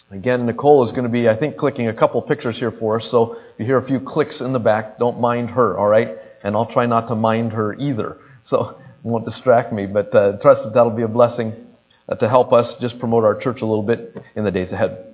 Again, Nicole is going to be, I think, clicking a couple pictures here for us, so if you hear a few clicks in the back, don't mind her, all right? And I'll try not to mind her either, so it won't distract me, but trust that that'll be a blessing to help us just promote our church a little bit in the days ahead.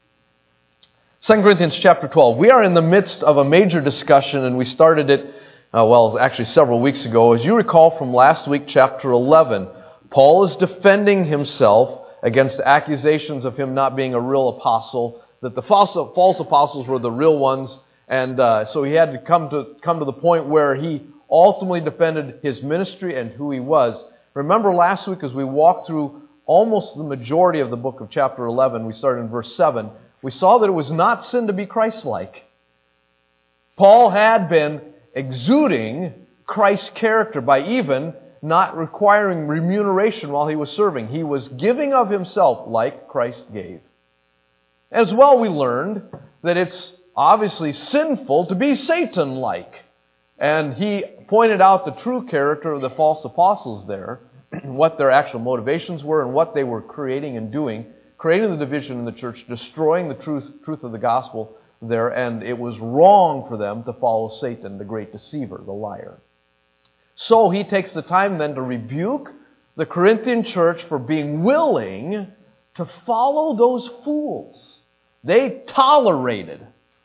2 Corinthians chapter 12. We are in the midst of a major discussion, and we started it, actually several weeks ago. As you recall from last week, chapter 11, Paul is defending himself against accusations of him not being a real apostle, that the false apostles were the real ones, and so he had to come to the point where he ultimately defended his ministry and who he was. Remember last week as we walked through almost the majority of the book of chapter 11, we started in verse 7, we saw that it was not sin to be Christ-like. Paul had been exuding Christ's character by even not requiring remuneration while he was serving. He was giving of himself like Christ gave. As well, we learned that it's obviously sinful to be Satan-like. And he pointed out the true character of the false apostles there, what their actual motivations were and what they were creating and doing, creating the division in the church, destroying the truth of the gospel there, and it was wrong for them to follow Satan, the great deceiver, the liar. So he takes the time then to rebuke the Corinthian church for being willing to follow those fools. They tolerated,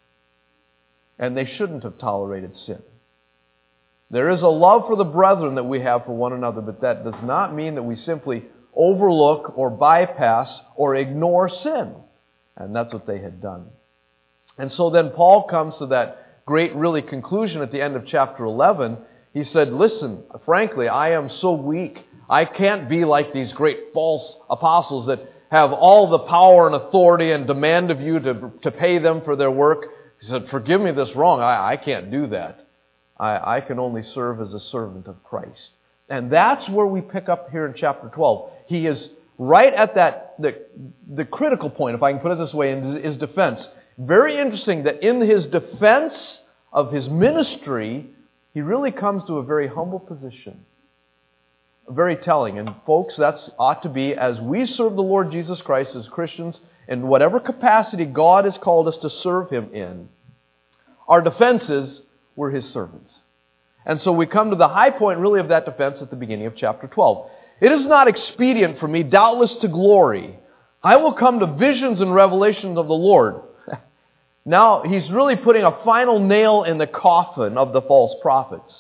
and they shouldn't have tolerated sin. There is a love for the brethren that we have for one another, but that does not mean that we simply overlook or bypass or ignore sin. And that's what they had done. And so then Paul comes to that great really conclusion at the end of chapter 11. He said, listen, frankly, I am so weak. I can't be like these great false apostles that have all the power and authority and demand of you to pay them for their work. He said, forgive me this wrong. I can't do that. I can only serve as a servant of Christ. And that's where we pick up here in chapter 12. He is right at the critical point, if I can put it this way, in his defense. Very interesting that in his defense of his ministry, he really comes to a very humble position. Very telling. And folks, that ought to be, as we serve the Lord Jesus Christ as Christians, in whatever capacity God has called us to serve Him in, our defenses were His servants. And so we come to the high point really of that defense at the beginning of chapter 12. It is not expedient for me, doubtless to glory. I will come to visions and revelations of the Lord. Now, he's really putting a final nail in the coffin of the false prophets.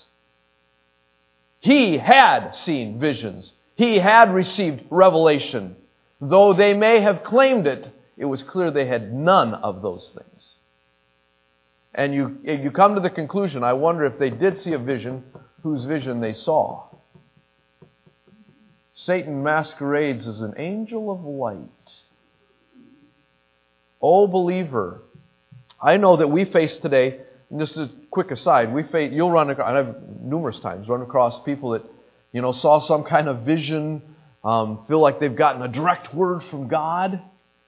He had seen visions. He had received revelation. Though they may have claimed it, it was clear they had none of those things. And you come to the conclusion, I wonder if they did see a vision, whose vision they saw. Satan masquerades as an angel of light. Oh, believer, I know that we face today, and this is a quick aside, you'll run across, and I've numerous times run across people that, saw some kind of vision, feel like they've gotten a direct word from God.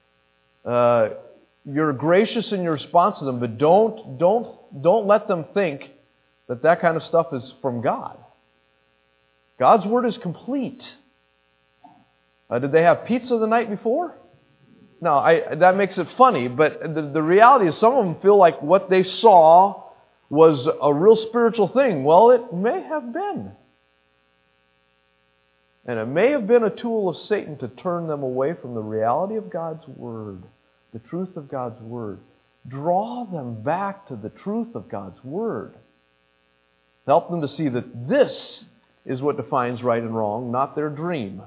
You're gracious in your response to them, but don't let them think that kind of stuff is from God. God's word is complete. Did they have pizza the night before? No, that makes it funny, but the reality is some of them feel like what they saw was a real spiritual thing. Well, it may have been. And it may have been a tool of Satan to turn them away from the reality of God's Word, the truth of God's Word. Draw them back to the truth of God's Word. Help them to see that this is what defines right and wrong, not their dream.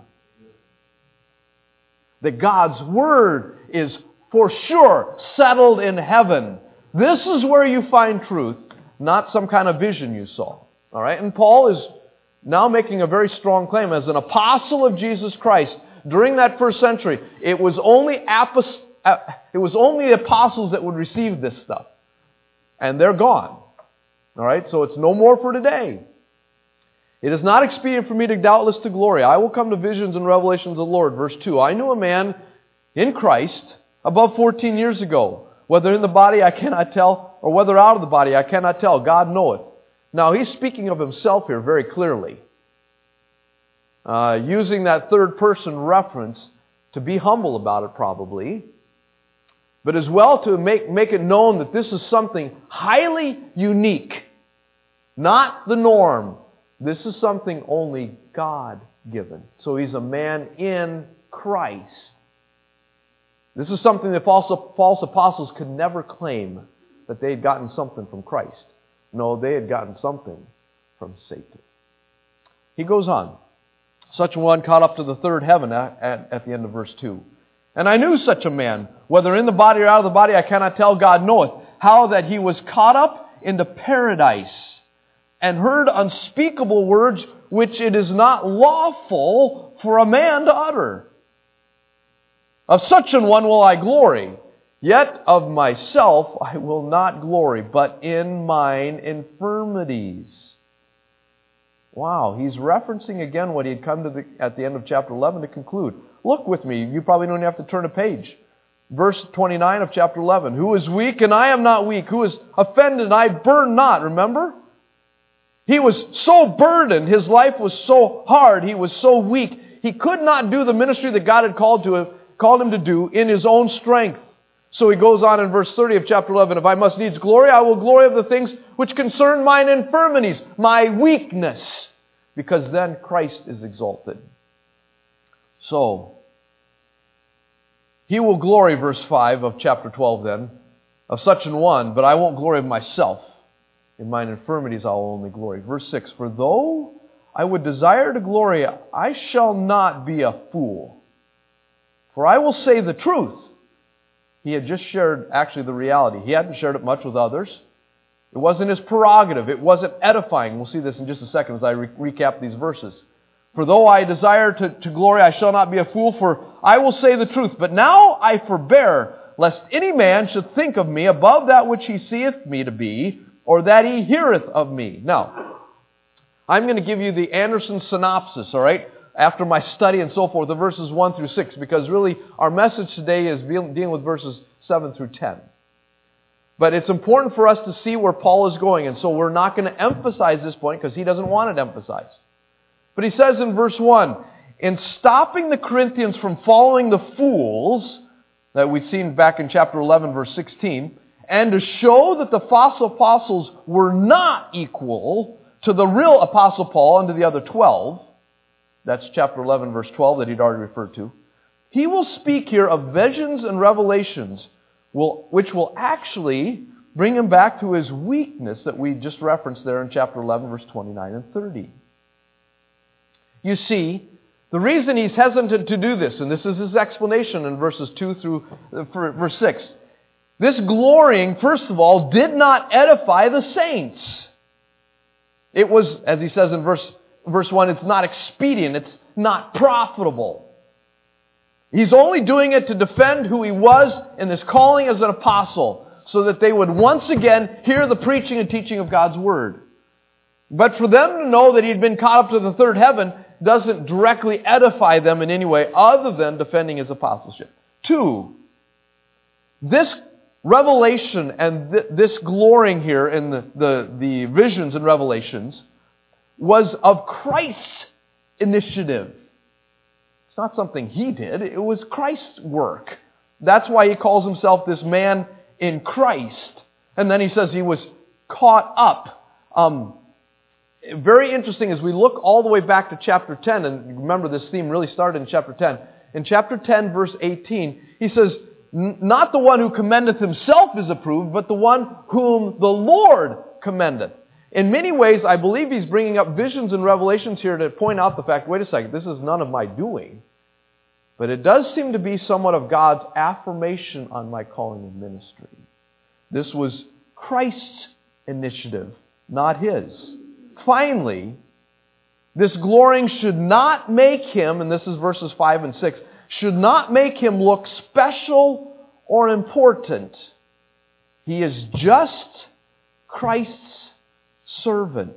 That God's Word is for sure settled in heaven. This is where you find truth, not some kind of vision you saw. All right? And Paul is now making a very strong claim. As an apostle of Jesus Christ, during that first century, it was only the apostles that would receive this stuff. And they're gone. All right? So it's no more for today. It is not expedient for me to doubtless to glory. I will come to visions and revelations of the Lord. Verse 2, I knew a man in Christ above 14 years ago. Whether in the body I cannot tell, or whether out of the body I cannot tell. God knoweth. Now he's speaking of himself here very clearly. Using that third person reference to be humble about it probably. but as well to make it known that this is something highly unique, not the norm. This is something only God-given. So he's a man in Christ. This is something that false apostles could never claim, that they had gotten something from Christ. No, they had gotten something from Satan. He goes on. Such one caught up to the third heaven at the end of verse 2. And I knew such a man, whether in the body or out of the body, I cannot tell, God knoweth, how that he was caught up into paradise, and heard unspeakable words which it is not lawful for a man to utter. Of such an one will I glory, yet of myself I will not glory, but in mine infirmities. Wow, he's referencing again what he had come to at the end of chapter 11 to conclude. Look with me, you probably don't have to turn a page. Verse 29 of chapter 11. Who is weak and I am not weak? Who is offended and I burn not? Remember? He was so burdened, his life was so hard, he was so weak, he could not do the ministry that God had called him to do in his own strength. So he goes on in verse 30 of chapter 11, if I must needs glory, I will glory of the things which concern mine infirmities, my weakness, because then Christ is exalted. So, he will glory, verse 5 of chapter 12 then, of such an one, but I won't glory of myself. In mine infirmities I will only glory. Verse 6, for though I would desire to glory, I shall not be a fool. For I will say the truth. He had just shared actually the reality. He hadn't shared it much with others. It wasn't his prerogative. It wasn't edifying. We'll see this in just a second as I recap these verses. For though I desire to glory, I shall not be a fool, for I will say the truth. But now I forbear, lest any man should think of me above that which he seeth me to be, or that he heareth of me. Now, I'm going to give you the Anderson synopsis, all right, after my study and so forth, the verses 1 through 6, because really our message today is dealing with verses 7 through 10. But it's important for us to see where Paul is going, and so we're not going to emphasize this point because he doesn't want it emphasized. But he says in verse 1, in stopping the Corinthians from following the fools that we'd seen back in chapter 11, verse 16, and to show that the false apostles were not equal to the real apostle Paul and to the other 12, that's chapter 11, verse 12 that he'd already referred to, he will speak here of visions and revelations which will actually bring him back to his weakness that we just referenced there in chapter 11, verse 29 and 30. You see, the reason he's hesitant to do this, and this is his explanation in verses 2 through verse 6, this glorying, first of all, did not edify the saints. It was, as he says in verse 1, it's not expedient, it's not profitable. He's only doing it to defend who he was in this calling as an apostle, so that they would once again hear the preaching and teaching of God's Word. But for them to know that he'd been caught up to the third heaven doesn't directly edify them in any way other than defending his apostleship. 2, this revelation and this glorying here in the visions and revelations was of Christ's initiative. It's not something he did. It was Christ's work. That's why he calls himself this man in Christ. And then he says he was caught up. Very interesting as we look all the way back to chapter 10, and remember this theme really started in chapter 10. In chapter 10, verse 18, he says, not the one who commendeth himself is approved, but the one whom the Lord commendeth. In many ways, I believe he's bringing up visions and revelations here to point out the fact, wait a second, this is none of my doing. But it does seem to be somewhat of God's affirmation on my calling and ministry. This was Christ's initiative, not his. Finally, this glorying should not make him, and this is verses 5 and 6, should not make him look special or important. He is just Christ's servant.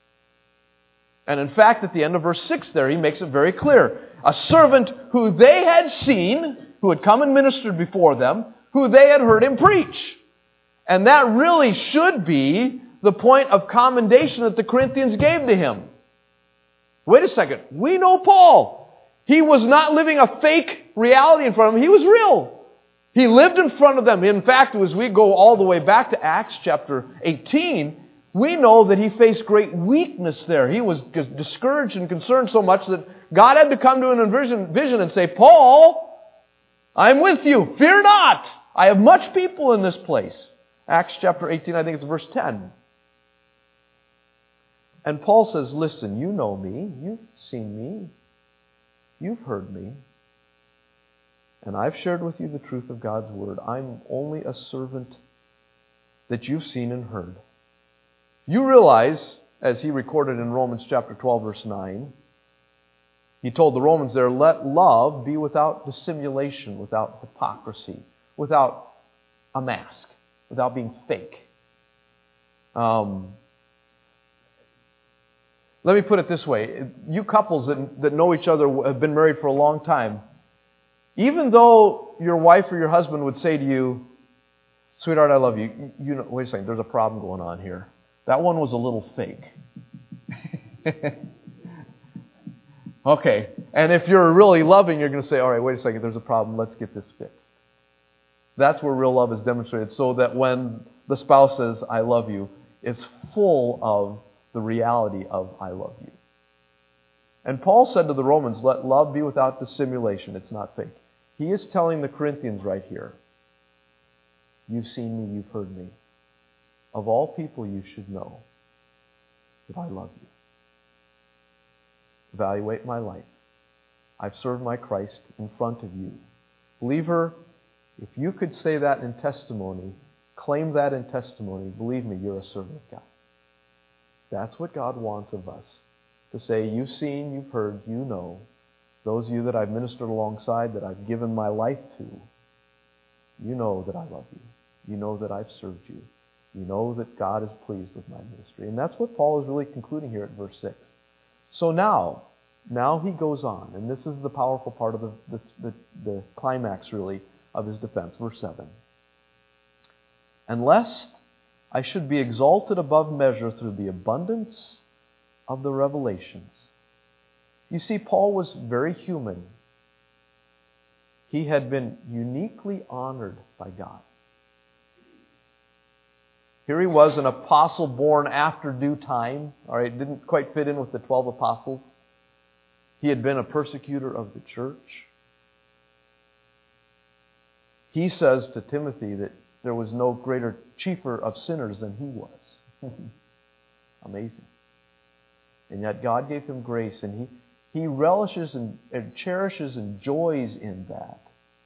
And in fact, at the end of verse 6 there, he makes it very clear. A servant who they had seen, who had come and ministered before them, who they had heard him preach. And that really should be the point of commendation that the Corinthians gave to him. Wait a second. We know Paul. He was not living a fake reality in front of him. He was real. He lived in front of them. In fact, as we go all the way back to Acts chapter 18, we know that he faced great weakness there. He was discouraged and concerned so much that God had to come to him in vision and say, Paul, I'm with you. Fear not. I have much people in this place. Acts chapter 18, I think it's verse 10. And Paul says, listen, you know me. You've seen me. You've heard me. And I've shared with you the truth of God's Word. I'm only a servant that you've seen and heard. You realize, as he recorded in Romans chapter 12, verse 9, he told the Romans there, let love be without dissimulation, without hypocrisy, without a mask, without being fake. Let me put it this way. You couples that know each other, have been married for a long time, even though your wife or your husband would say to you, sweetheart, I love you. You know, wait a second, there's a problem going on here. That one was a little fake. Okay. And if you're really loving, you're going to say, all right, wait a second, there's a problem. Let's get this fixed. That's where real love is demonstrated, so that when the spouse says, I love you, it's full of the reality of I love you. And Paul said to the Romans, let love be without dissimulation. It's not fake. He is telling the Corinthians right here, you've seen me, you've heard me. Of all people, you should know that I love you. Evaluate my life. I've served my Christ in front of you. Believer, if you could say that in testimony, claim that in testimony, believe me, you're a servant of God. That's what God wants of us. To say, you've seen, you've heard, you know. Those of you that I've ministered alongside, that I've given my life to, you know that I love you. You know that I've served you. You know that God is pleased with my ministry. And that's what Paul is really concluding here at verse 6. So now he goes on, and this is the powerful part of the climax, really, of his defense. Verse 7. And lest I should be exalted above measure through the abundance of the revelations. You see, Paul was very human. He had been uniquely honored by God. Here he was, an apostle born after due time. All right, didn't quite fit in with the 12 apostles. He had been a persecutor of the church. He says to Timothy that there was no greater chiefer of sinners than he was. Amazing. And yet God gave him grace, and he relishes and cherishes and joys in that.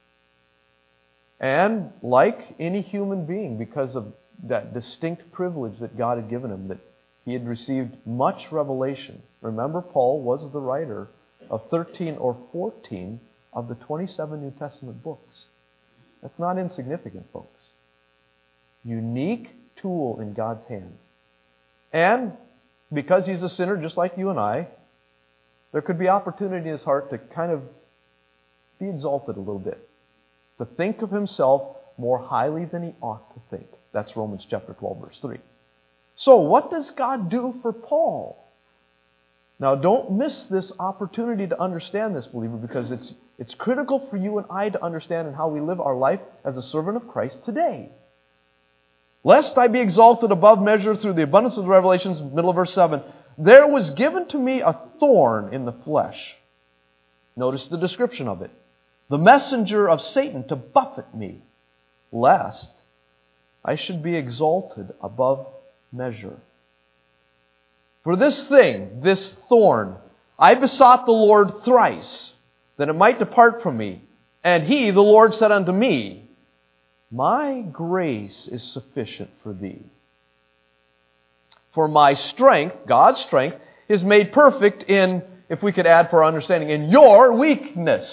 And like any human being, because of that distinct privilege that God had given him, that he had received much revelation. Remember, Paul was the writer of 13 or 14 of the 27 New Testament books. That's not insignificant, folks. Unique tool in God's hands. And because he's a sinner just like you and I, there could be opportunity in his heart to kind of be exalted a little bit. To think of himself more highly than he ought to think. That's Romans chapter 12, verse 3. So what does God do for Paul? Now don't miss this opportunity to understand this, believer, because it's critical for you and I to understand in how we live our life as a servant of Christ today. Lest I be exalted above measure through the abundance of the revelations, middle of verse 7, there was given to me a thorn in the flesh. Notice the description of it. The messenger of Satan to buffet me, lest I should be exalted above measure. For this thing, this thorn, I besought the Lord thrice, that it might depart from me. And he, the Lord, said unto me, my grace is sufficient for thee. For my strength, God's strength, is made perfect in, if we could add for our understanding, in your weakness.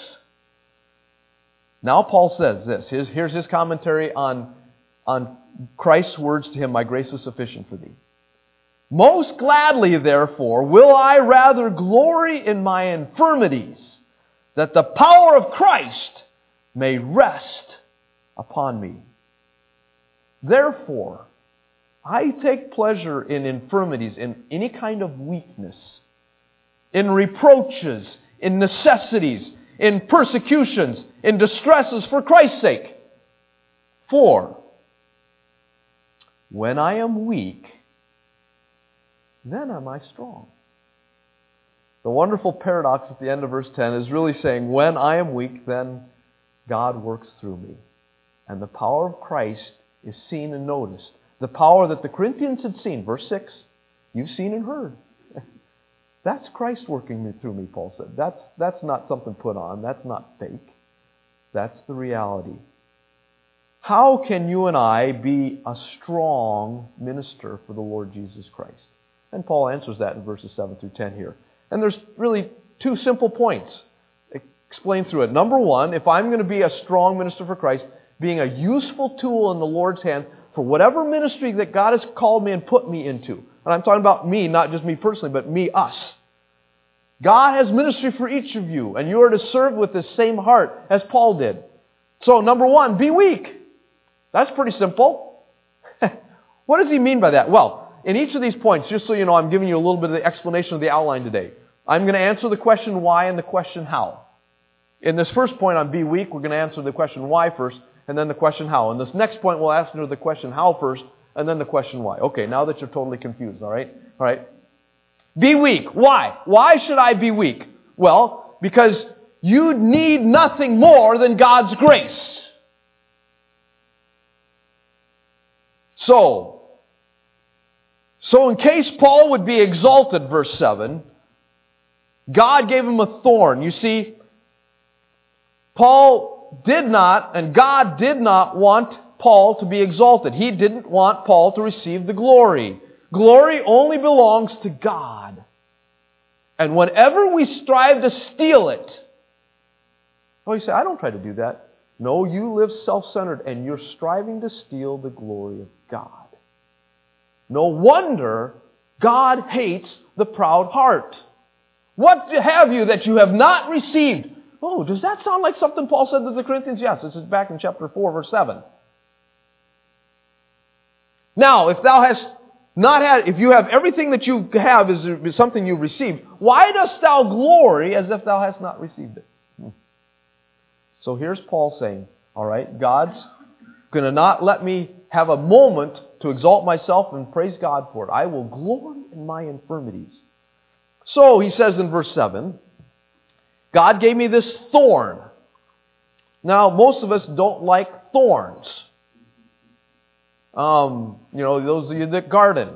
Now Paul says this. Here's his commentary on Christ's words to him, my grace is sufficient for thee. Most gladly, therefore, will I rather glory in my infirmities, that the power of Christ may rest upon me. Therefore, I take pleasure in infirmities, in any kind of weakness, in reproaches, in necessities, in persecutions, in distresses for Christ's sake. For when I am weak, then am I strong. The wonderful paradox at the end of verse 10 is really saying, when I am weak, then God works through me. And the power of Christ is seen and noticed. The power that the Corinthians had seen, verse 6, you've seen and heard. That's Christ working through me, Paul said. That's not something put on. That's not fake. That's the reality. How can you and I be a strong minister for the Lord Jesus Christ? And Paul answers that in verses 7 through 10 here. And there's really two simple points explained through it. Number one, if I'm going to be a strong minister for Christ, being a useful tool in the Lord's hand for whatever ministry that God has called me and put me into. And I'm talking about me, not just me personally, but me, us. God has ministry for each of you, and you are to serve with the same heart as Paul did. So, number one, be weak. That's pretty simple. What does he mean by that? Well, in each of these points, just so you know, I'm giving you a little bit of the explanation of the outline today. I'm going to answer the question why and the question how. In this first point on be weak, we're going to answer the question why first, and then the question how. In this next point, we'll answer the question how first, and then the question why. Okay, now that you're totally confused, all right? All right. Be weak. Why? Why should I be weak? Well, because you need nothing more than God's grace. So in case Paul would be exalted, verse 7, God gave him a thorn. You see, Paul did not, and God did not want Paul to be exalted. He didn't want Paul to receive the glory. Glory only belongs to God. And whenever we strive to steal it, oh, you say, I don't try to do that. No, you live self-centered and you're striving to steal the glory of God. No wonder God hates the proud heart. What have you that you have not received? Oh, does that sound like something Paul said to the Corinthians? Yes, this is back in chapter 4, verse 7. Now, if thou hast not had, if you have everything that you have is something you've received, why dost thou glory as if thou hast not received it? So here's Paul saying, all right, God's going to not let me have a moment to exalt myself and praise God for it. I will glory in my infirmities. So he says in verse 7, God gave me this thorn. Now, most of us don't like thorns. Those of you that garden.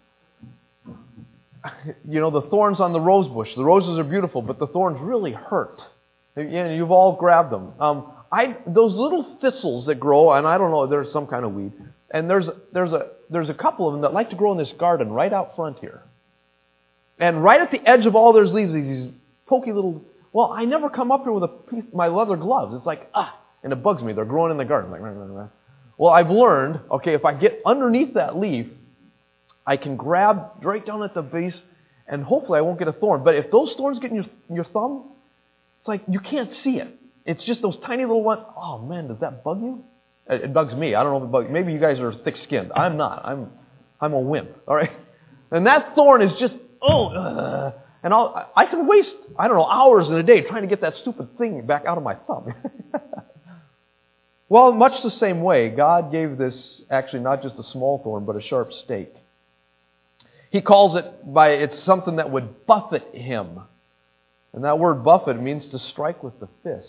The thorns on the rose bush. The roses are beautiful, but the thorns really hurt. You've all grabbed them. Those little thistles that grow, and I don't know, there's some kind of weed, and there's a couple of them that like to grow in this garden right out front here. And right at the edge of all those leaves, these pokey little. Well, I never come up here with my leather gloves. It's like and it bugs me. They're growing in the garden. Like, well, I've learned, okay, if I get underneath that leaf, I can grab right down at the base, and hopefully I won't get a thorn. But if those thorns get in your thumb, it's like you can't see it. It's just those tiny little ones. Oh man, does that bug you? It bugs me. I don't know if it bugs you. Maybe you guys are thick-skinned. I'm not. I'm a wimp. All right, and that thorn is just and I can waste hours in a day trying to get that stupid thing back out of my thumb. Well, much the same way, God gave this actually not just a small thorn, but a sharp stake. He calls it's something that would buffet him. And that word buffet means to strike with the fist.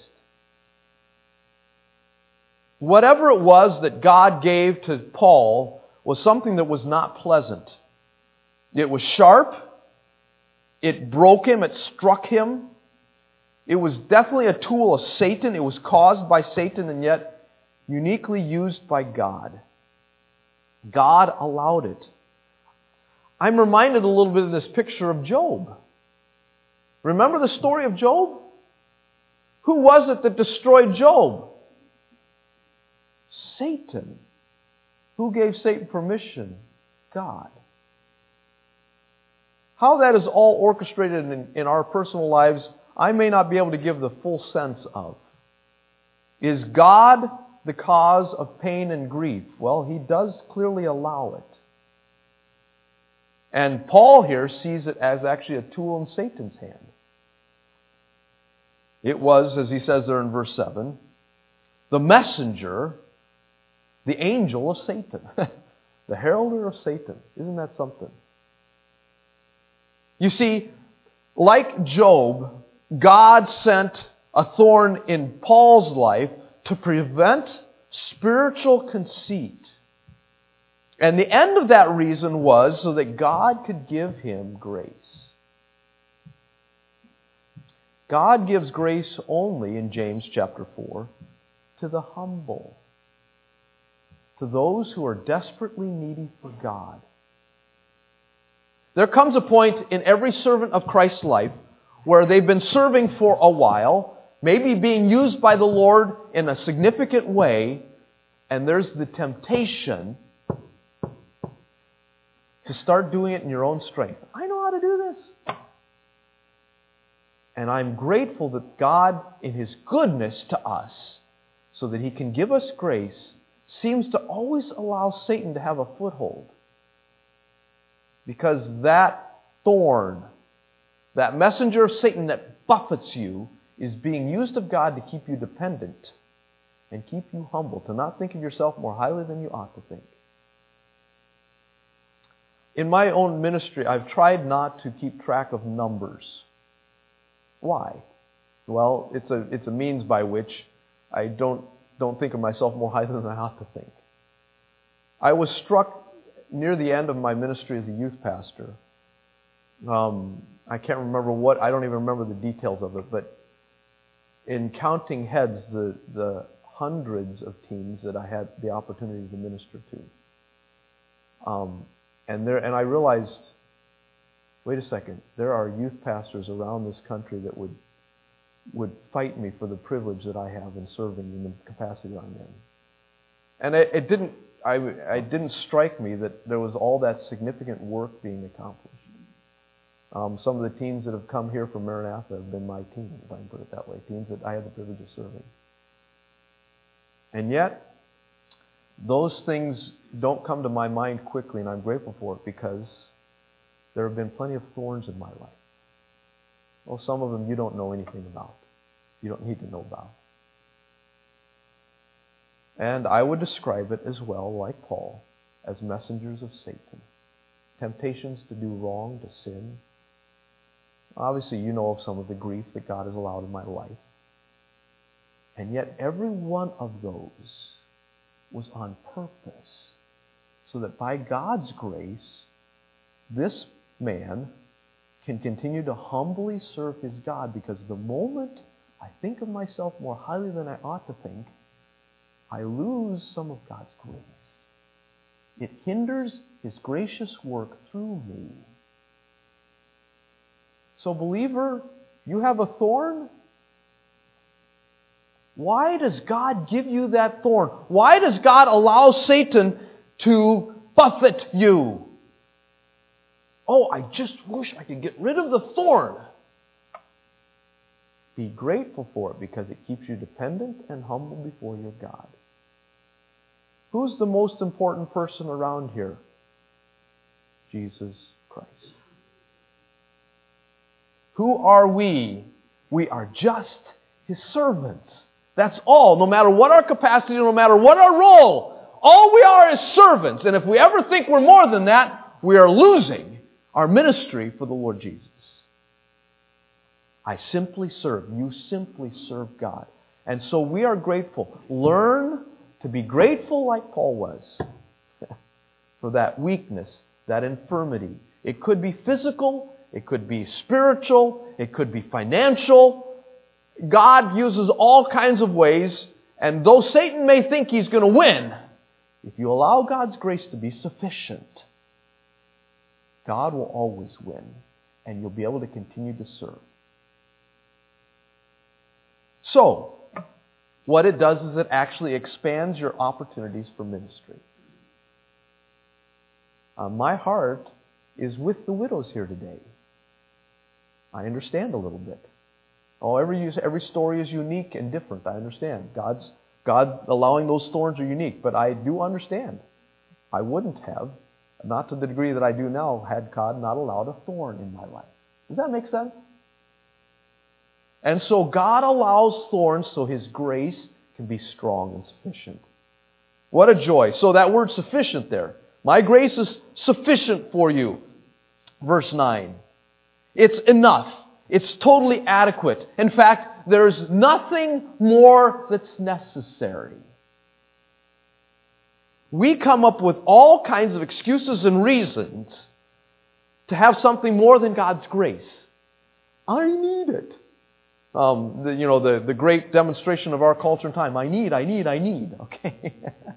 Whatever it was that God gave to Paul was something that was not pleasant. It was sharp. It broke him. It struck him. It was definitely a tool of Satan. It was caused by Satan and yet uniquely used by God. God allowed it. I'm reminded a little bit of this picture of Job. Remember the story of Job? Who was it that destroyed Job? Satan. Who gave Satan permission? God. How that is all orchestrated in our personal lives, I may not be able to give the full sense of. Is God the cause of pain and grief? Well, He does clearly allow it. And Paul here sees it as actually a tool in Satan's hand. It was, as he says there in verse 7, the messenger The angel of Satan. The heralder of Satan. Isn't that something? You see, like Job, God sent a thorn in Paul's life to prevent spiritual conceit. And the end of that reason was so that God could give him grace. God gives grace only, in James chapter 4, to the humble, to those who are desperately needy for God. There comes a point in every servant of Christ's life where they've been serving for a while, maybe being used by the Lord in a significant way, and there's the temptation to start doing it in your own strength. I know how to do this. And I'm grateful that God, in His goodness to us, so that He can give us grace, seems to always allow Satan to have a foothold. Because that thorn, that messenger of Satan that buffets you, is being used of God to keep you dependent and keep you humble, to not think of yourself more highly than you ought to think. In my own ministry, I've tried not to keep track of numbers. Why? Well, it's a means by which I don't think of myself more highly than I ought to think. I was struck near the end of my ministry as a youth pastor. I can't remember I don't even remember the details of it, but in counting heads, the hundreds of teams that I had the opportunity to minister to. And I realized, wait a second, there are youth pastors around this country that would fight me for the privilege that I have in serving in the capacity I'm in. And it didn't strike me that there was all that significant work being accomplished. Some of the teams that have come here from Maranatha have been my team, if I can put it that way, teams that I had the privilege of serving. And yet, those things don't come to my mind quickly, and I'm grateful for it because there have been plenty of thorns in my life. Well, some of them you don't know anything about. You don't need to know about. And I would describe it as well, like Paul, as messengers of Satan. Temptations to do wrong, to sin. Obviously, you know of some of the grief that God has allowed in my life. And yet, every one of those was on purpose, so that by God's grace, this man can continue to humbly serve his God, because the moment I think of myself more highly than I ought to think, I lose some of God's grace. It hinders His gracious work through me. So, believer, you have a thorn? Why does God give you that thorn? Why does God allow Satan to buffet you? Oh, I just wish I could get rid of the thorn. Be grateful for it, because it keeps you dependent and humble before your God. Who's the most important person around here? Jesus Christ. Who are we? We are just His servants. That's all. No matter what our capacity, no matter what our role, all we are is servants. And if we ever think we're more than that, we are losing our ministry for the Lord Jesus. I simply serve. You simply serve God. And so we are grateful. Learn to be grateful like Paul was for that weakness, that infirmity. It could be physical, it could be spiritual, it could be financial. God uses all kinds of ways, and though Satan may think he's going to win, if you allow God's grace to be sufficient, God will always win, and you'll be able to continue to serve. So, what it does is it actually expands your opportunities for ministry. My heart is with the widows here today. I understand a little bit. Oh, every story is unique and different. I understand. God allowing those thorns are unique, but I do understand. I wouldn't have, not to the degree that I do now, had God not allowed a thorn in my life. Does that make sense? And so God allows thorns so His grace can be strong and sufficient. What a joy. So that word sufficient there. My grace is sufficient for you. Verse 9. It's enough. It's totally adequate. In fact, there's nothing more that's necessary. We come up with all kinds of excuses and reasons to have something more than God's grace. I need it. The great demonstration of our culture and time. I need. Okay.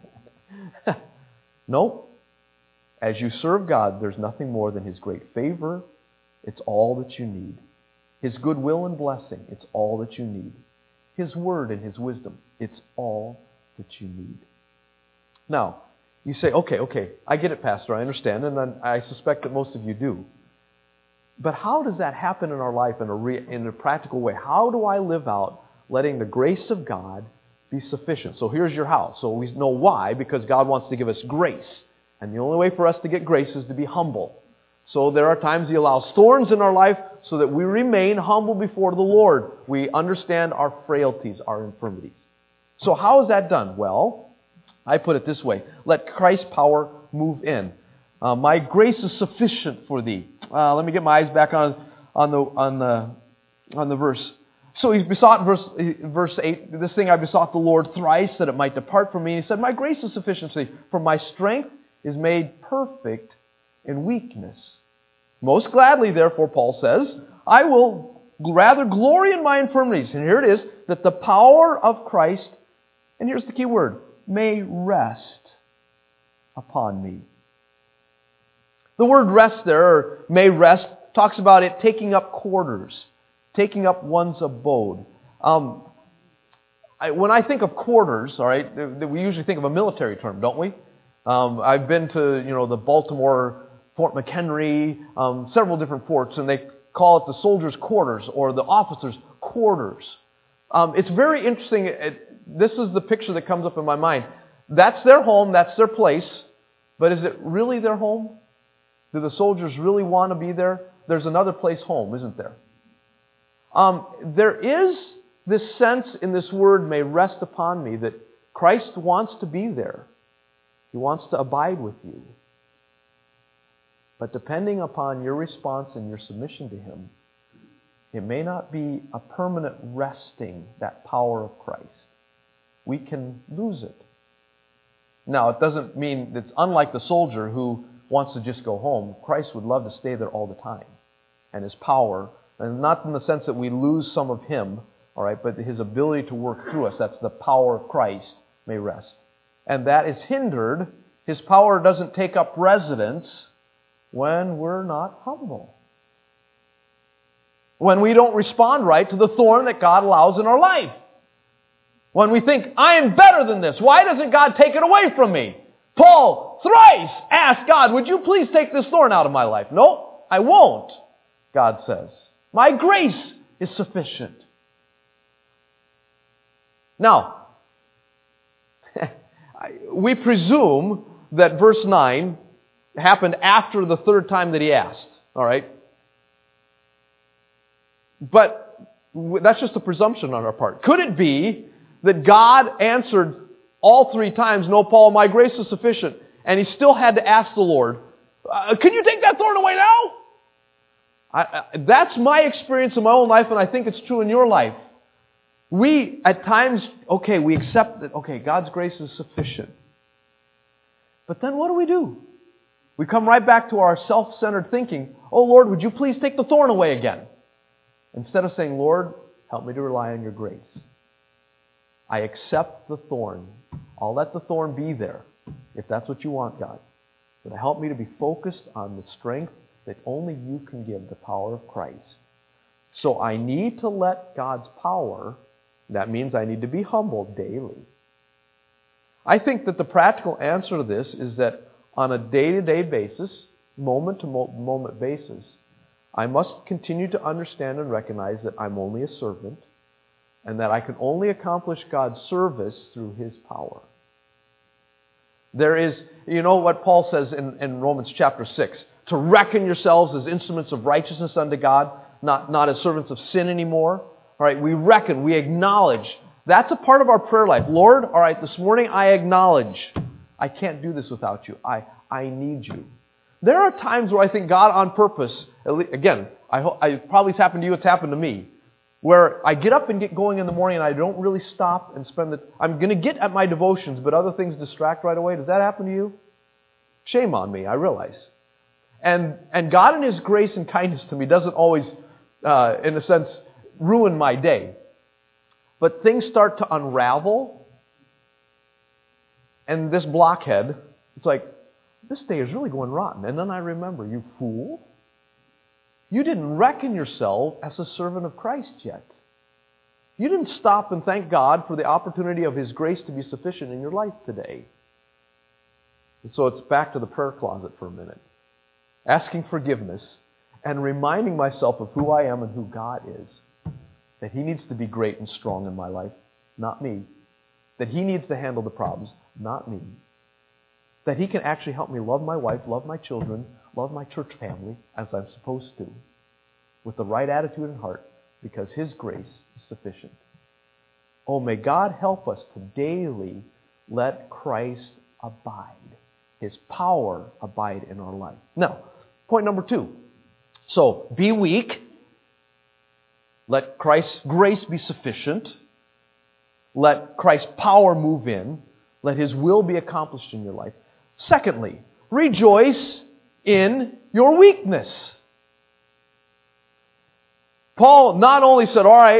No. As you serve God, there's nothing more than His great favor. It's all that you need. His goodwill and blessing. It's all that you need. His word and His wisdom. It's all that you need. Now, you say, okay, I get it, Pastor, I understand, and then I suspect that most of you do. But how does that happen in our life in a practical way? How do I live out letting the grace of God be sufficient? So here's your how. So we know why, because God wants to give us grace. And the only way for us to get grace is to be humble. So there are times He allows thorns in our life so that we remain humble before the Lord. We understand our frailties, our infirmities. So how is that done? Well, I put it this way. Let Christ's power move in. My grace is sufficient for thee. Let me get my eyes back on the verse. So he besought, verse 8, this thing I besought the Lord thrice that it might depart from me. He said, my grace is sufficiency, for my strength is made perfect in weakness. Most gladly, therefore, Paul says, I will rather glory in my infirmities. And here it is, that the power of Christ, and here's the key word, may rest upon me. The word rest there, or may rest, talks about it taking up quarters, taking up one's abode. When I think of quarters, all right, we usually think of a military term, don't we? I've been to, the Baltimore, Fort McHenry, several different forts, and they call it the soldiers' quarters or the officers' quarters. It's very interesting. This is the picture that comes up in my mind. That's their home, that's their place, but is it really their home? Do the soldiers really want to be there? There's another place home, isn't there? There is this sense in this word, may rest upon me, that Christ wants to be there. He wants to abide with you. But depending upon your response and your submission to Him, it may not be a permanent resting, that power of Christ. We can lose it. Now, it doesn't mean it's unlike the soldier who wants to just go home. Christ would love to stay there all the time. And His power, and not in the sense that we lose some of Him, all right, but His ability to work through us, that's the power of Christ, may rest. And that is hindered. His power doesn't take up residence when we're not humble. When we don't respond right to the thorn that God allows in our life. When we think, I am better than this. Why doesn't God take it away from me? Paul thrice asked God, would you please take this thorn out of my life? No, I won't, God says. My grace is sufficient. Now, we presume that verse 9 happened after the third time that he asked. All right? But that's just a presumption on our part. Could it be that God answered all three times, no, Paul, my grace is sufficient, and he still had to ask the Lord, can you take that thorn away now? That's my experience in my own life, and I think it's true in your life. We, at times, we accept that, God's grace is sufficient. But then what do? We come right back to our self-centered thinking, oh Lord, would you please take the thorn away again? Instead of saying, Lord, help me to rely on your grace. I accept the thorn. I'll let the thorn be there, if that's what you want, God. But help me to be focused on the strength that only you can give, the power of Christ. So I need to let God's power, that means I need to be humbled daily. I think that the practical answer to this is that on a day-to-day basis, moment-to-moment basis, I must continue to understand and recognize that I'm only a servant and that I can only accomplish God's service through His power. There is, what Paul says in Romans chapter 6, to reckon yourselves as instruments of righteousness unto God, not as servants of sin anymore. All right, we reckon, we acknowledge. That's a part of our prayer life. Lord, all right, this morning I acknowledge I can't do this without you. I need you. There are times where I think God on purpose, again, it probably it's happened to you, it's happened to me, where I get up and get going in the morning and I don't really stop and I'm going to get at my devotions, but other things distract right away. Does that happen to you? Shame on me, I realize. And God in His grace and kindness to me doesn't always, in a sense, ruin my day. But things start to unravel, and this blockhead, it's like, this day is really going rotten. And then I remember, you fool, you didn't reckon yourself as a servant of Christ yet. You didn't stop and thank God for the opportunity of His grace to be sufficient in your life today. And so it's back to the prayer closet for a minute. Asking forgiveness and reminding myself of who I am and who God is. That He needs to be great and strong in my life, not me. That He needs to handle the problems, not me. That He can actually help me love my wife, love my children, love my church family as I'm supposed to, with the right attitude and heart, because His grace is sufficient. Oh, may God help us to daily let Christ abide, His power abide in our life. Now, point number 2. So, be weak. Let Christ's grace be sufficient. Let Christ's power move in. Let His will be accomplished in your life. Secondly, rejoice in your weakness. Paul not only said, all right,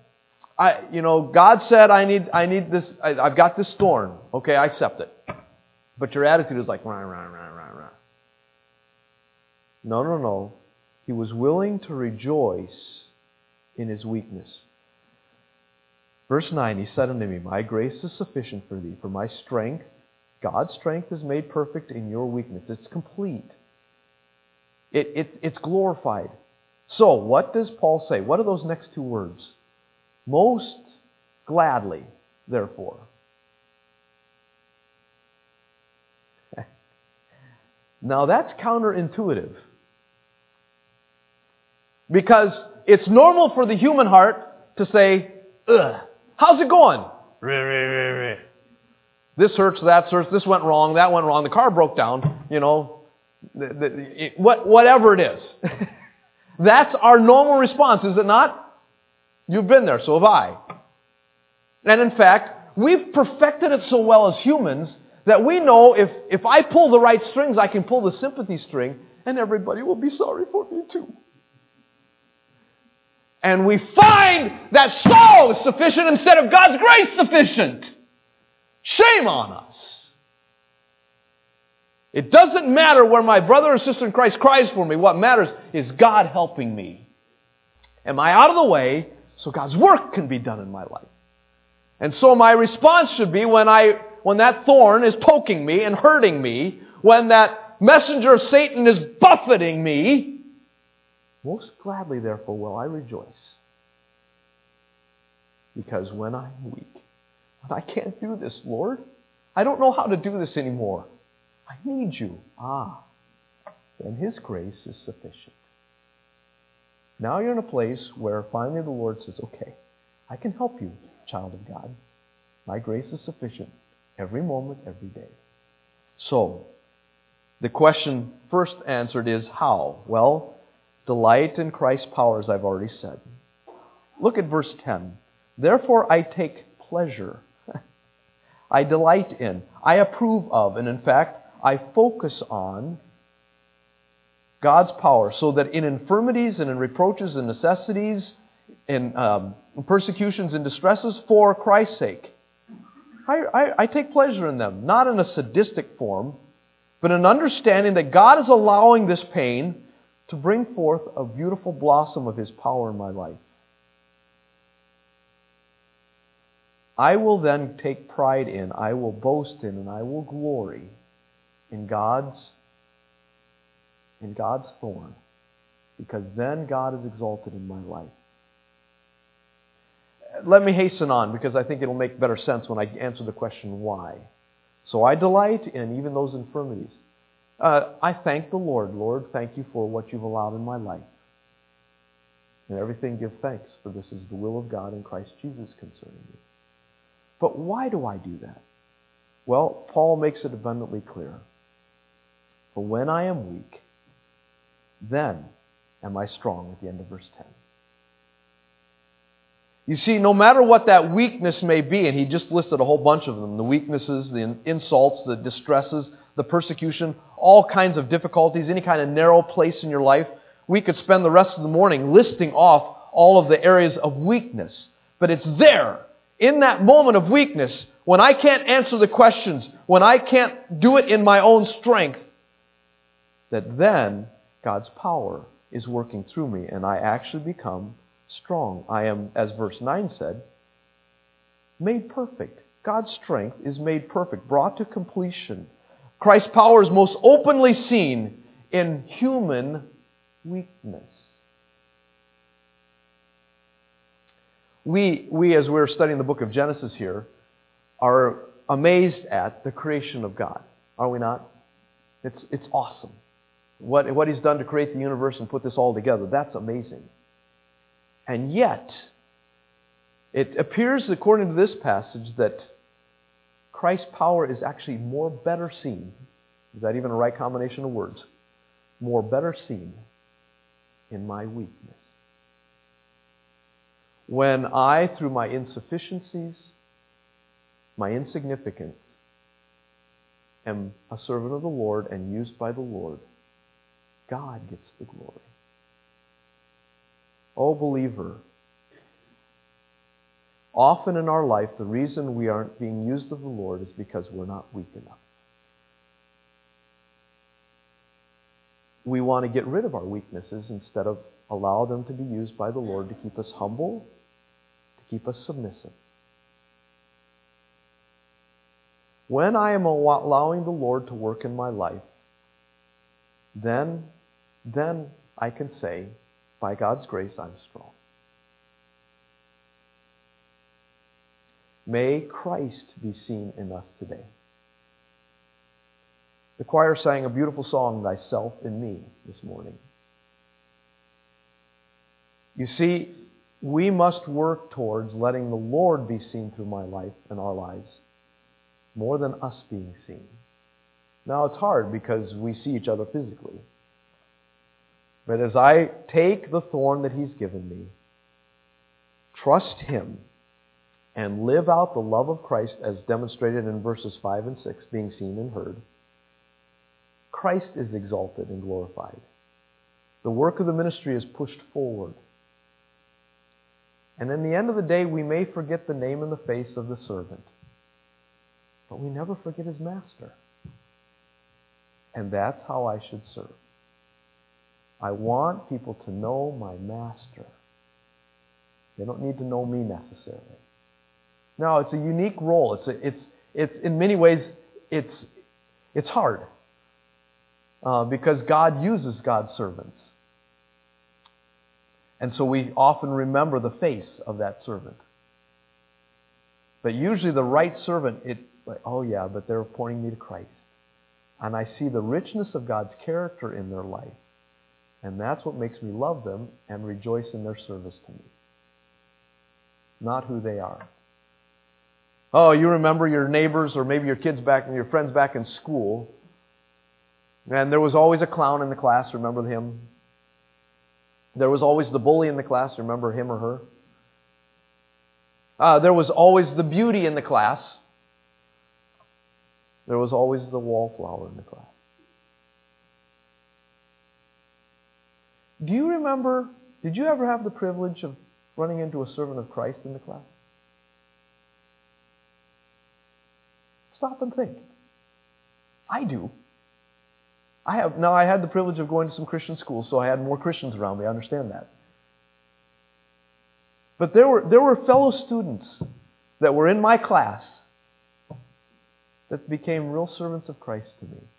God said I need this, I've got this thorn. Okay, I accept it. But your attitude is like, rah, rah, rah, rah, rah. No. He was willing to rejoice in his weakness. Verse 9, he said unto me, my grace is sufficient for thee, for my strength, God's strength is made perfect in your weakness. It's complete. It's glorified. So, what does Paul say? What are those next 2 words? Most gladly, therefore. Now that's counterintuitive. Because it's normal for the human heart to say, ugh, how's it going? This hurts, that hurts, this went wrong, that went wrong, the car broke down, whatever it is. That's our normal response, is it not? You've been there, so have I. And in fact, we've perfected it so well as humans that we know if I pull the right strings, I can pull the sympathy string, and everybody will be sorry for me too. And we find that sorrow is sufficient instead of God's grace sufficient. Shame on us. It doesn't matter where my brother or sister in Christ cries for me. What matters is God helping me. Am I out of the way so God's work can be done in my life? And so my response should be when that thorn is poking me and hurting me, when that messenger of Satan is buffeting me, most gladly, therefore, will I rejoice. Because when I'm weak, when I can't do this, Lord, I don't know how to do this anymore. I need you. Then His grace is sufficient. Now you're in a place where finally the Lord says, okay, I can help you, child of God. My grace is sufficient every moment, every day. So, the question first answered is how? Well, delight in Christ's power, as I've already said. Look at verse 10. Therefore I take pleasure. I delight in. I approve of. And in fact, I focus on God's power so that in infirmities and in reproaches and necessities, in persecutions and distresses for Christ's sake, I take pleasure in them. Not in a sadistic form, but in understanding that God is allowing this pain to bring forth a beautiful blossom of His power in my life. I will then take pride in, I will boast in, and I will glory in God's thorn, because then God is exalted in my life. Let me hasten on, because I think it'll make better sense when I answer the question why. So I delight in even those infirmities. I thank the Lord. Lord, thank you for what you've allowed in my life. And everything give thanks, for this is the will of God in Christ Jesus concerning you. But why do I do that? Well, Paul makes it abundantly clear. For when I am weak, then am I strong, at the end of verse 10. You see, no matter what that weakness may be, and he just listed a whole bunch of them, the weaknesses, the insults, the distresses, the persecution, all kinds of difficulties, any kind of narrow place in your life, we could spend the rest of the morning listing off all of the areas of weakness. But it's there, in that moment of weakness, when I can't answer the questions, when I can't do it in my own strength, that then God's power is working through me, and I actually become strong. I am, as verse 9 said, made perfect. God's strength is made perfect, brought to completion. Christ's power is most openly seen in human weakness. We, as we're studying the book of Genesis here, are amazed at the creation of God. Are we not? It's awesome. What He's done to create the universe and put this all together, that's amazing. And yet, it appears, according to this passage, that Christ's power is actually better seen. Is that even a right combination of words? Better seen in my weakness. When I, through my insufficiencies, my insignificance, am a servant of the Lord and used by the Lord, God gets the glory. Oh, believer, often in our life, the reason we aren't being used of the Lord is because we're not weak enough. We want to get rid of our weaknesses instead of allow them to be used by the Lord to keep us humble, to keep us submissive. When I am allowing the Lord to work in my life, then I can say, by God's grace, I'm strong. May Christ be seen in us today. The choir sang a beautiful song, Thyself in Me, this morning. You see, we must work towards letting the Lord be seen through my life and our lives more than us being seen. Now, it's hard because we see each other physically. But as I take the thorn that He's given me, trust Him, and live out the love of Christ as demonstrated in verses 5 and 6, being seen and heard, Christ is exalted and glorified. The work of the ministry is pushed forward. And in the end of the day, we may forget the name and the face of the servant, but we never forget his master. And that's how I should serve. I want people to know my master. They don't need to know me necessarily. Now, it's a unique role. It's in many ways, it's hard. Because God uses God's servants. And so we often remember the face of that servant. But usually the right servant, but they're pointing me to Christ. And I see the richness of God's character in their life. And that's what makes me love them and rejoice in their service to me. Not who they are. Oh, you remember your neighbors or maybe your kids back and your friends back in school. And there was always a clown in the class, remember him? There was always the bully in the class, remember him or her? There was always the beauty in the class. There was always the wallflower in the class. Do you remember, did you ever have the privilege of running into a servant of Christ in the class? Stop and think. I do. I had the privilege of going to some Christian schools, so I had more Christians around me. I understand that. But there were fellow students that were in my class that became real servants of Christ to me.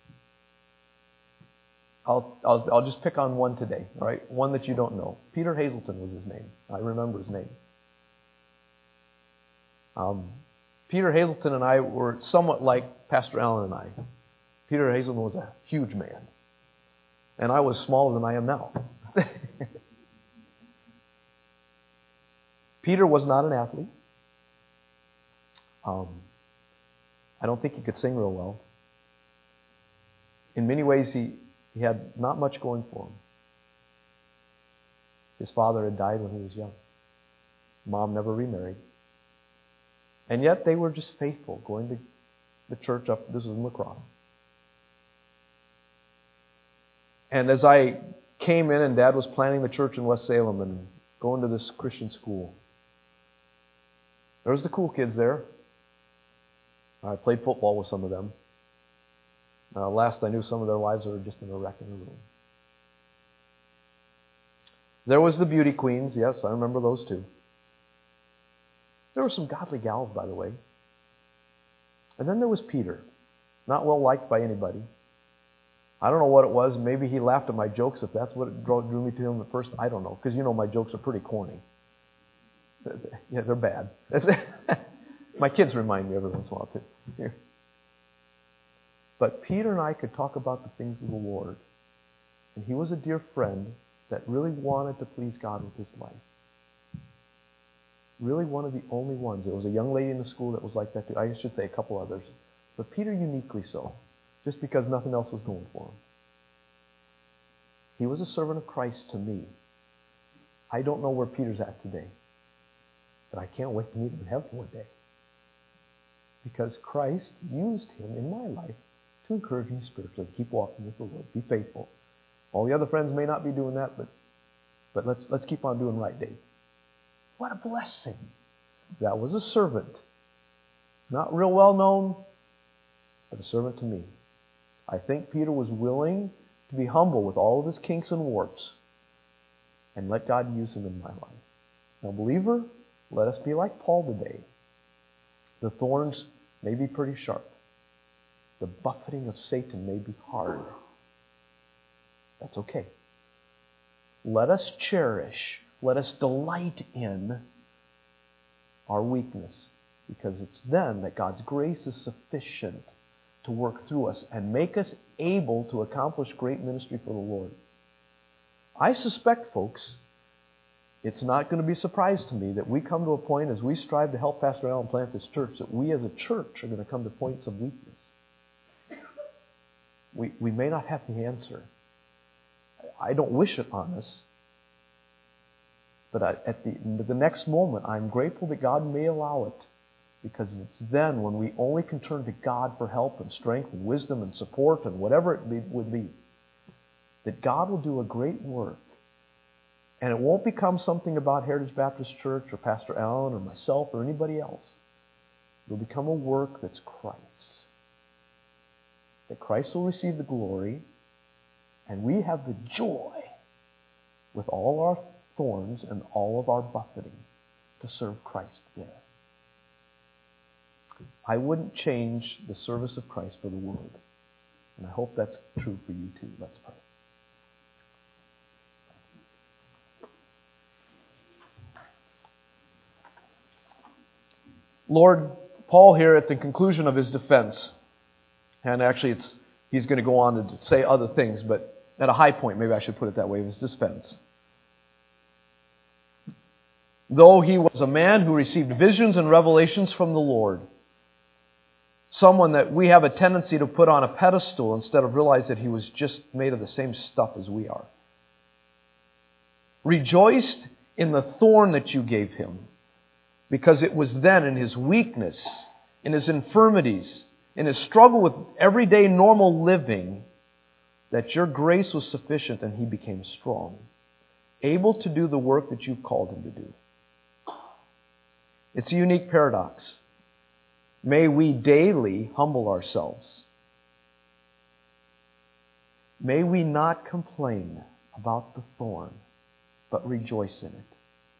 I'll just pick on one today, all right? One that you don't know. Peter Hazelton was his name. I remember his name. Peter Hazelton and I were somewhat like Pastor Allen and I. Peter Hazelton was a huge man. And I was smaller than I am now. Peter was not an athlete. I don't think he could sing real well. In many ways, he had not much going for him. His father had died when he was young. Mom never remarried. And yet they were just faithful, going to the church up, this was in La Crosse. And as I came in and Dad was planning the church in West Salem and going to this Christian school, there was the cool kids there. I played football with some of them. Last I knew, some of their wives were just in a wreck in the room. There was the beauty queens. Yes, I remember those too. There were some godly gals, by the way. And then there was Peter, not well liked by anybody. I don't know what it was. Maybe he laughed at my jokes, if that's what drew me to him at first. I don't know, because my jokes are pretty corny. Yeah, they're bad. My kids remind me every once in a while too. But Peter and I could talk about the things of the Lord. And he was a dear friend that really wanted to please God with his life. Really one of the only ones. There was a young lady in the school that was like that too. I should say a couple others. But Peter uniquely so. Just because nothing else was going for him. He was a servant of Christ to me. I don't know where Peter's at today. But I can't wait to meet him in heaven one day. Because Christ used him in my life to encourage me spiritually. Keep walking with the Lord. Be faithful. All the other friends may not be doing that, but let's keep on doing right, Dave. What a blessing. That was a servant. Not real well known, but a servant to me. I think Peter was willing to be humble with all of his kinks and warts and let God use him in my life. Now, believer, let us be like Paul today. The thorns may be pretty sharp. The buffeting of Satan may be hard. That's okay. Let us cherish, let us delight in our weakness, because it's then that God's grace is sufficient to work through us and make us able to accomplish great ministry for the Lord. I suspect, folks, it's not going to be a surprise to me that we come to a point as we strive to help Pastor Allen plant this church, that we as a church are going to come to points of weakness. We may not have the answer. I don't wish it on us. But at the next moment, I'm grateful that God may allow it. Because it's then when we only can turn to God for help and strength and wisdom and support and whatever it would be, that God will do a great work. And it won't become something about Heritage Baptist Church or Pastor Allen or myself or anybody else. It will become a work that's Christ's. That Christ will receive the glory, and we have the joy with all our thorns and all of our buffeting to serve Christ there. I wouldn't change the service of Christ for the world. And I hope that's true for you too. Let's pray. Lord, Paul here at the conclusion of his defense, and actually he's going to go on to say other things, but at a high point, maybe I should put it that way, of his defense. Though he was a man who received visions and revelations from the Lord, someone that we have a tendency to put on a pedestal instead of realize that he was just made of the same stuff as we are. Rejoiced in the thorn that you gave him, because it was then in his weakness, in his infirmities, in his struggle with everyday normal living, that your grace was sufficient and he became strong, able to do the work that you've called him to do. It's a unique paradox. May we daily humble ourselves. May we not complain about the thorn, but rejoice in it.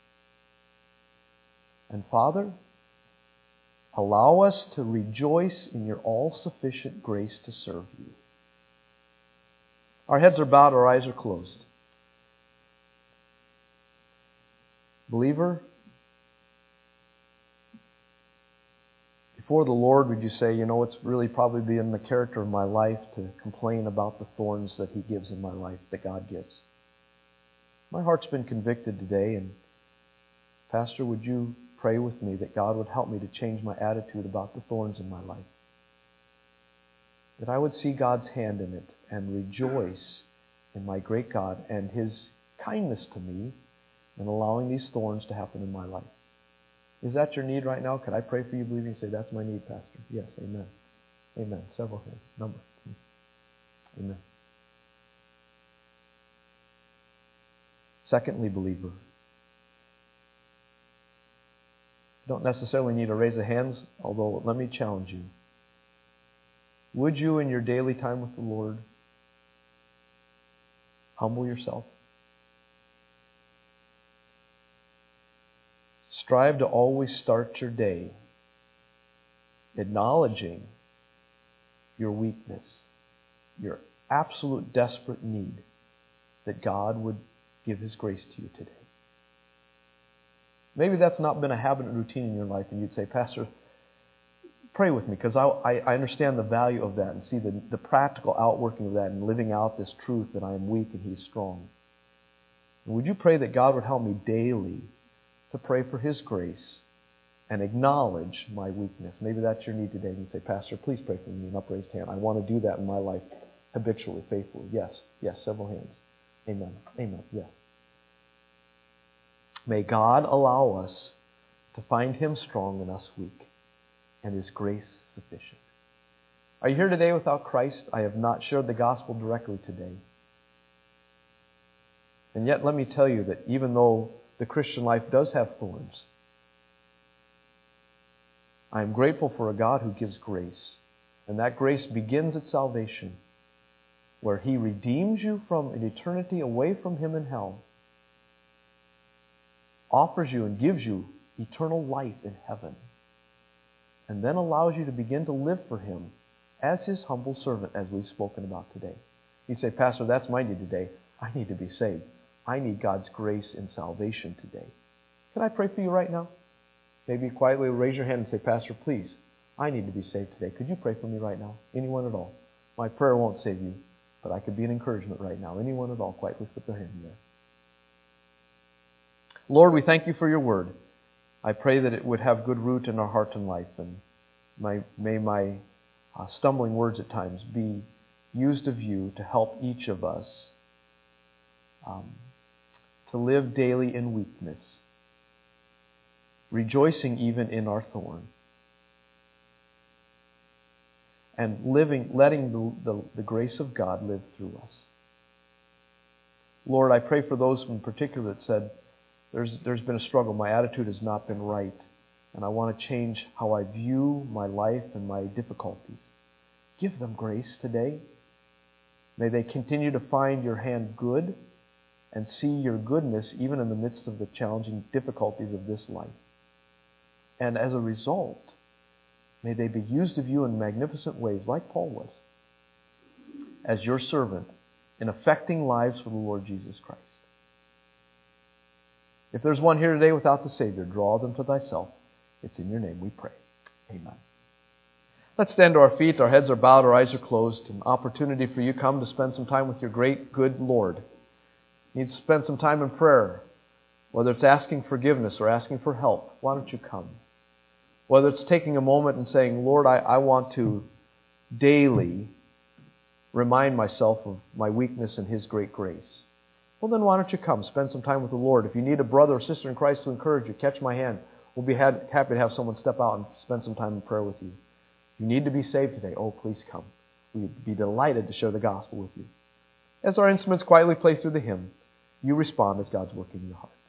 And Father, allow us to rejoice in your all-sufficient grace to serve you. Our heads are bowed, our eyes are closed. Believer, before the Lord, would you say, it's really probably been the character of my life to complain about the thorns that he gives in my life, that God gives. My heart's been convicted today, and Pastor, would you pray with me that God would help me to change my attitude about the thorns in my life? that I would see God's hand in it and rejoice in my great God and His kindness to me in allowing these thorns to happen in my life. Is that your need right now? Could I pray for you, believing, say, that's my need, Pastor? Yes, amen. Amen. Several hands. Number. Amen. Secondly, believer, you don't necessarily need to raise the hands, although let me challenge you. Would you, in your daily time with the Lord, humble yourself? Strive to always start your day acknowledging your weakness, your absolute desperate need that God would give His grace to you today. Maybe that's not been a habit and routine in your life, and you'd say, Pastor, pray with me, because I understand the value of that and see the practical outworking of that and living out this truth that I am weak and He is strong. And would you pray that God would help me daily to pray for His grace and acknowledge my weakness? Maybe that's your need today. And you say, Pastor, please pray for me, an upraised hand. I want to do that in my life habitually, faithfully. Yes, yes, several hands. Amen, amen, yes. May God allow us to find Him strong and us weak, and His grace sufficient. Are you here today without Christ? I have not shared the gospel directly today. And yet let me tell you that even though the Christian life does have thorns, I am grateful for a God who gives grace. And that grace begins at salvation, where He redeems you from an eternity away from Him in hell, offers you and gives you eternal life in heaven, and then allows you to begin to live for Him as His humble servant, as we've spoken about today. You say, Pastor, that's my need today. I need to be saved. I need God's grace in salvation today. Can I pray for you right now? Maybe quietly raise your hand and say, Pastor, please, I need to be saved today. Could you pray for me right now? Anyone at all? My prayer won't save you, but I could be an encouragement right now. Anyone at all, quietly put their hand there. Lord, we thank You for Your word. I pray that it would have good root in our heart and life, and may my stumbling words at times be used of You to help each of us to live daily in weakness, rejoicing even in our thorn, and letting the grace of God live through us. Lord, I pray for those in particular that said, there's been a struggle, my attitude has not been right, and I want to change how I view my life and my difficulties. Give them grace today. May they continue to find Your hand good and see Your goodness even in the midst of the challenging difficulties of this life. And as a result, may they be used of You in magnificent ways, like Paul was, as Your servant in affecting lives for the Lord Jesus Christ. If there's one here today without the Savior, draw them to Thyself. It's in Your name we pray. Amen. Let's stand to our feet. Our heads are bowed, our eyes are closed. An opportunity for you come to spend some time with your great, good Lord. You need to spend some time in prayer, whether it's asking forgiveness or asking for help. Why don't you come? Whether it's taking a moment and saying, Lord, I want to daily remind myself of my weakness and His great grace. Well, then why don't you come? Spend some time with the Lord. If you need a brother or sister in Christ to encourage you, catch my hand. We'll be happy to have someone step out and spend some time in prayer with you. If you need to be saved today, oh, please come. We'd be delighted to share the gospel with you. As our instruments quietly play through the hymn, you respond as God's working in your heart.